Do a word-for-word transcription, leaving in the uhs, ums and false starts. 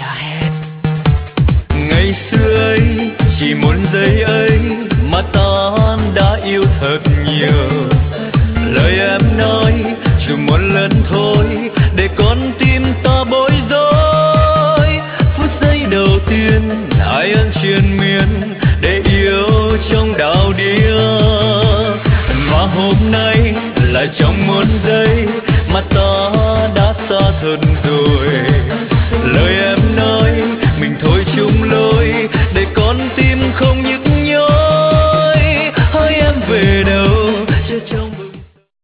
là hết. Ngày xưa ấy chỉ một giây ơi